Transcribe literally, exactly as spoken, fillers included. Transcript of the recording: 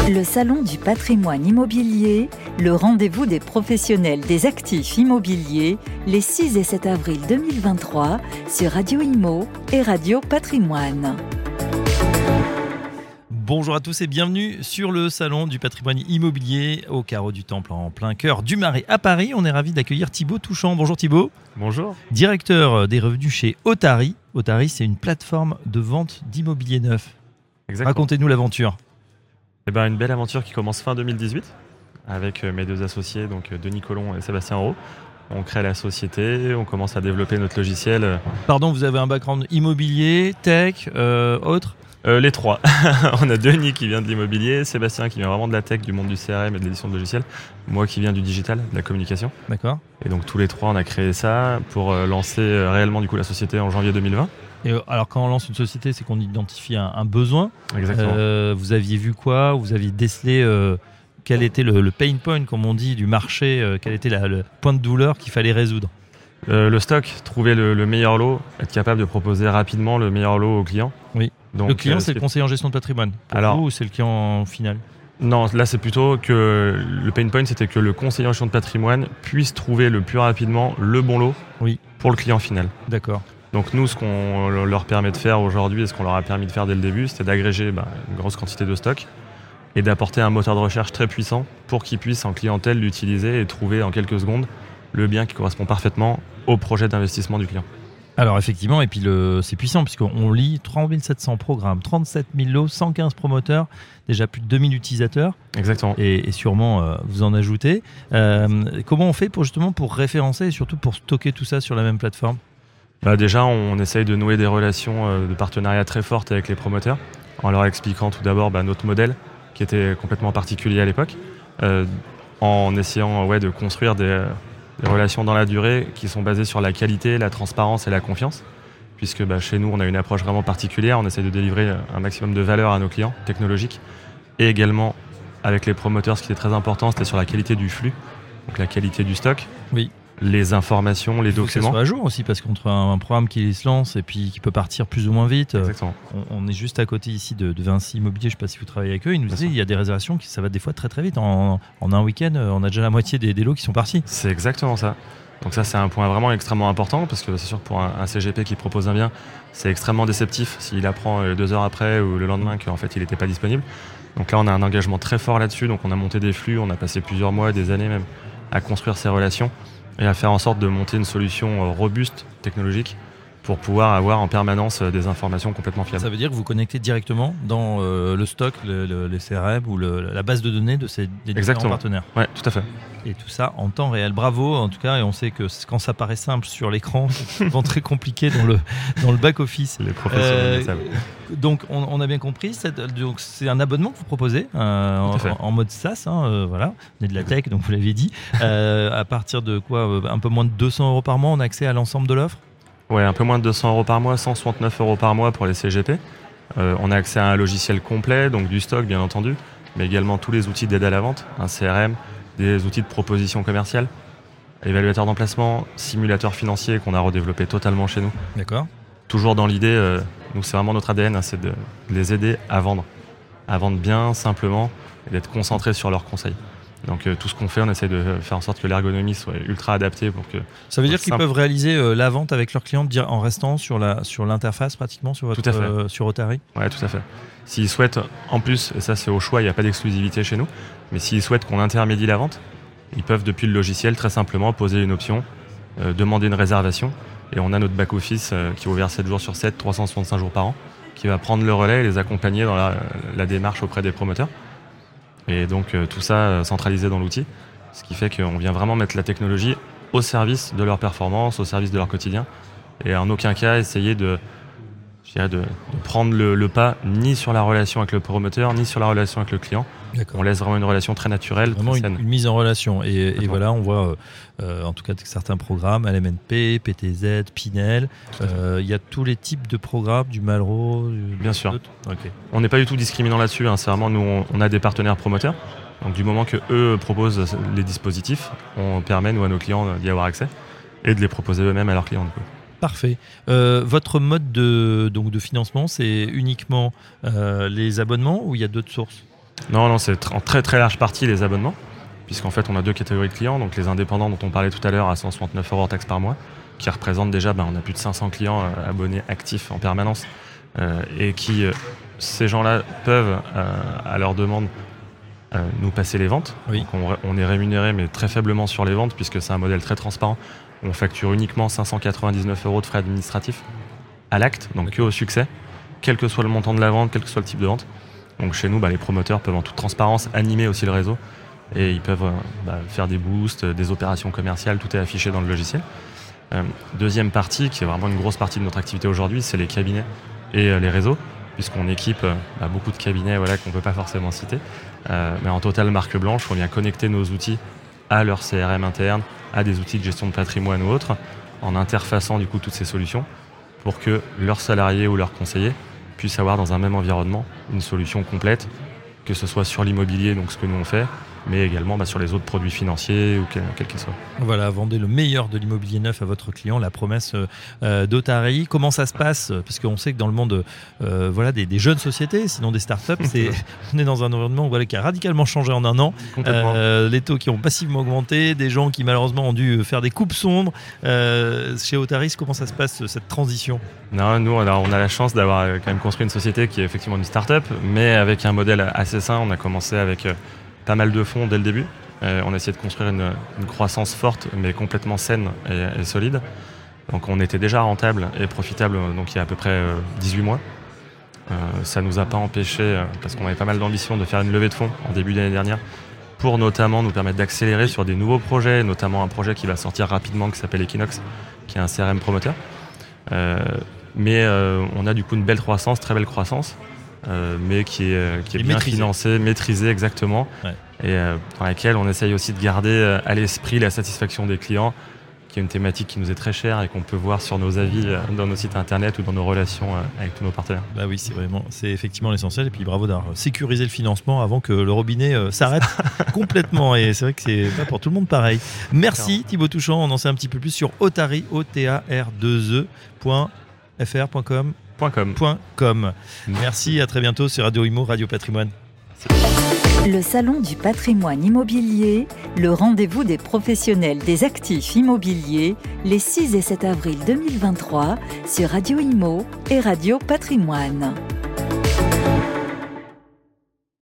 Le Salon du patrimoine immobilier, le rendez-vous des professionnels des actifs immobiliers, les six et sept avril deux mille vingt-trois sur Radio Imo et Radio Patrimoine. Bonjour à tous et bienvenue sur le Salon du patrimoine immobilier au Carreau du Temple en plein cœur du Marais à Paris. On est ravis d'accueillir Thibaut Touchant. Bonjour Thibaut. Bonjour. Directeur des revenus chez Otari. Otari, c'est une plateforme de vente d'immobilier neuf. Exactement. Racontez-nous l'aventure. Eh ben, une belle aventure qui commence fin deux mille dix-huit avec mes deux associés, donc Denis Collomb et Sébastien Auro. On crée la société, on commence à développer notre logiciel. Pardon, vous avez un background immobilier, tech, euh, autre euh, Les trois. On a Denis qui vient de l'immobilier, Sébastien qui vient vraiment de la tech, du monde du C R M et de l'édition de logiciels, moi qui viens du digital, de la communication. D'accord. Et donc tous les trois, on a créé ça pour lancer réellement du coup la société en janvier deux mille vingt. Et alors quand on lance une société, c'est qu'on identifie un, un besoin. Exactement. Euh, vous aviez vu quoi ? Vous aviez décelé euh, quel était le, le pain point, comme on dit, du marché, euh, quel était la, le point de douleur qu'il fallait résoudre ? euh, Le stock, trouver le, le meilleur lot, être capable de proposer rapidement le meilleur lot au client. Oui. Donc, le client, euh, c'est le conseiller en gestion de patrimoine. Pour alors, vous, ou c'est le client final ? Non, là c'est plutôt que le pain point, c'était que le conseiller en gestion de patrimoine puisse trouver le plus rapidement le bon lot oui. pour le client final. D'accord. Donc nous, ce qu'on leur permet de faire aujourd'hui et ce qu'on leur a permis de faire dès le début, c'était d'agréger bah, une grosse quantité de stock et d'apporter un moteur de recherche très puissant pour qu'ils puissent en clientèle l'utiliser et trouver en quelques secondes le bien qui correspond parfaitement au projet d'investissement du client. Alors effectivement, et puis le, c'est puissant puisqu'on lit trois mille sept cents programmes, trente-sept mille lots, cent quinze promoteurs, déjà plus de deux mille utilisateurs. Exactement. Et, et sûrement euh, vous en ajoutez. Euh, comment on fait pour justement pour référencer et surtout pour stocker tout ça sur la même plateforme ? Bah déjà, on essaye de nouer des relations euh, de partenariat très fortes avec les promoteurs en leur expliquant tout d'abord bah, notre modèle qui était complètement particulier à l'époque, euh, en essayant ouais, de construire des, des relations dans la durée qui sont basées sur la qualité, la transparence et la confiance, puisque bah, chez nous, on a une approche vraiment particulière, on essaie de délivrer un maximum de valeur à nos clients technologiques et également avec les promoteurs, ce qui est très important, c'était sur la qualité du flux, donc la qualité du stock. Oui. Les informations, les il faut documents. Que ça soit à jour aussi, parce qu'entre un, un programme qui se lance et puis qui peut partir plus ou moins vite, Exactement. On, on est juste à côté ici de, de Vinci Immobilier, je ne sais pas si vous travaillez avec eux, ils nous disaient qu'il y a des réservations qui ça va des fois très très vite. En, en un week-end, on a déjà la moitié des, des lots qui sont partis. C'est exactement ça. Donc ça, c'est un point vraiment extrêmement important, parce que c'est sûr que pour un, un C G P qui propose un bien, c'est extrêmement déceptif s'il apprend deux heures après ou le lendemain qu'en fait il n'était pas disponible. Donc là, on a un engagement très fort là-dessus, donc on a monté des flux, on a passé plusieurs mois, des années même, à construire ces relations et à faire en sorte de monter une solution robuste, technologique, pour pouvoir avoir en permanence des informations complètement fiables. Ça veut dire que vous connectez directement dans euh, le stock, le, le, les C R M ou le, la base de données de ces des différents Exactement. partenaires. Oui, tout à fait. Et tout ça en temps réel. Bravo en tout cas, et on sait que quand ça paraît simple sur l'écran, c'est souvent très compliqué dans le, dans le back-office. Les professionnels euh, Donc on, on a bien compris, c'est, donc, c'est un abonnement que vous proposez euh, en, en mode SaaS, hein, euh, voilà. On est de la tech, donc vous l'avez dit. Euh, à partir de quoi euh, un peu moins de deux cents euros par mois, on a accès à l'ensemble de l'offre ? Ouais, un peu moins de deux cents euros par mois, cent soixante-neuf euros par mois pour les C G P. Euh, on a accès à un logiciel complet, donc du stock bien entendu, mais également tous les outils d'aide à la vente, un C R M, des outils de proposition commerciale, évaluateur d'emplacement, simulateur financier qu'on a redéveloppé totalement chez nous. D'accord. Toujours dans l'idée, euh, nous c'est vraiment notre A D N, hein, c'est de les aider à vendre, à vendre bien, simplement, et d'être concentrés sur leurs conseils. Donc euh, tout ce qu'on fait, on essaie de faire en sorte que l'ergonomie soit ultra adaptée pour que... Ça veut dire qu'ils simple. peuvent réaliser euh, la vente avec leurs clients en restant sur, la, sur l'interface pratiquement sur, votre, tout à fait. Euh, sur Otari ? Oui, tout à fait. S'ils souhaitent, en plus, et ça c'est au choix, il n'y a pas d'exclusivité chez nous, mais s'ils souhaitent qu'on intermédie la vente, ils peuvent depuis le logiciel très simplement poser une option, euh, demander une réservation, et on a notre back-office euh, qui est ouvert sept jours sur sept, trois cent soixante-cinq jours par an, qui va prendre le relais et les accompagner dans la, la démarche auprès des promoteurs. Et donc euh, tout ça euh, centralisé dans l'outil, ce qui fait qu'on vient vraiment mettre la technologie au service de leur performance, au service de leur quotidien, et en aucun cas essayer de, je dirais de, de prendre le, le pas ni sur la relation avec le promoteur, ni sur la relation avec le client. D'accord. On laisse vraiment une relation très naturelle, vraiment très une, saine. Une mise en relation. Et, et voilà, on voit euh, en tout cas certains programmes, L M N P, P T Z, Pinel. Il euh, y a tous les types de programmes, du Malraux. Du... Bien sûr. Okay. On n'est pas du tout discriminant là-dessus. Hein. C'est vraiment, nous, on, on a des partenaires promoteurs. Donc du moment que eux proposent les dispositifs, on permet nous à nos clients d'y avoir accès et de les proposer eux-mêmes à leurs clients. Du coup. Parfait. Euh, votre mode de, donc de financement, c'est uniquement euh, les abonnements ou il y a d'autres sources ? Non, non, c'est en très très large partie les abonnements, puisqu'en fait on a deux catégories de clients, donc les indépendants dont on parlait tout à l'heure à cent soixante-neuf euros hors taxe par mois, qui représentent déjà, ben, on a plus de cinq cents clients euh, abonnés actifs en permanence, euh, et qui, euh, ces gens-là peuvent, euh, à leur demande, euh, nous passer les ventes. Oui. Donc on, on est rémunéré, mais très faiblement sur les ventes, puisque c'est un modèle très transparent. On facture uniquement cinq cent quatre-vingt-dix-neuf euros de frais administratifs à l'acte, donc que au succès, quel que soit le montant de la vente, quel que soit le type de vente. Donc chez nous, bah, les promoteurs peuvent en toute transparence animer aussi le réseau et ils peuvent euh, bah, faire des boosts, des opérations commerciales, tout est affiché dans le logiciel. Euh, deuxième partie, qui est vraiment une grosse partie de notre activité aujourd'hui, c'est les cabinets et euh, les réseaux, puisqu'on équipe euh, bah, beaucoup de cabinets voilà, qu'on ne peut pas forcément citer. Euh, mais en totale marque blanche, on vient connecter nos outils à leur C R M interne, à des outils de gestion de patrimoine ou autres, en interfaçant du coup toutes ces solutions pour que leurs salariés ou leurs conseillers puissent avoir dans un même environnement une solution complète, que ce soit sur l'immobilier, donc ce que nous on fait, mais également bah, sur les autres produits financiers ou quel, quel qu'ils soient. Voilà, vendez le meilleur de l'immobilier neuf à votre client, la promesse euh, d'Otari. Comment ça se passe ? Parce qu'on sait que dans le monde euh, voilà, des, des jeunes sociétés, sinon des startups, c'est, on est dans un environnement voilà, qui a radicalement changé en un an. Euh, les taux qui ont passivement augmenté, des gens qui malheureusement ont dû faire des coupes sombres. Euh, chez Otaris, comment ça se passe cette transition ? Non, nous on a, on a la chance d'avoir quand même construit une société qui est effectivement une start-up, mais avec un modèle assez sain. On a commencé avec euh, pas mal de fonds dès le début. Euh, on a essayé de construire une, une croissance forte, mais complètement saine et, et solide. Donc on était déjà rentable et profitable donc il y a à peu près euh, dix-huit mois. Euh, ça ne nous a pas empêché, euh, parce qu'on avait pas mal d'ambition, de faire une levée de fonds en début d'année dernière, pour notamment nous permettre d'accélérer sur des nouveaux projets, notamment un projet qui va sortir rapidement qui s'appelle Equinox, qui est un C R M promoteur. Euh, mais euh, on a du coup une belle croissance, très belle croissance. Euh, mais qui est, qui est bien maîtrisé. financée, maîtrisée exactement, ouais. et euh, dans laquelle on essaye aussi de garder euh, à l'esprit la satisfaction des clients, qui est une thématique qui nous est très chère et qu'on peut voir sur nos avis euh, dans nos sites internet ou dans nos relations euh, avec tous nos partenaires. Bah oui, c'est vraiment, c'est effectivement l'essentiel. Et puis bravo d'avoir sécurisé le financement avant que le robinet euh, s'arrête complètement. Et c'est vrai que c'est pas pour tout le monde pareil. Merci Thibaut Touchant. On en sait un petit peu plus sur Otari, O T A R deux E point F R point com. .com. .com. Merci, à très bientôt sur Radio Imo, Radio Patrimoine. Le Salon du patrimoine immobilier, le rendez-vous des professionnels des actifs immobiliers, les six et sept avril deux mille vingt-trois sur Radio Imo et Radio Patrimoine.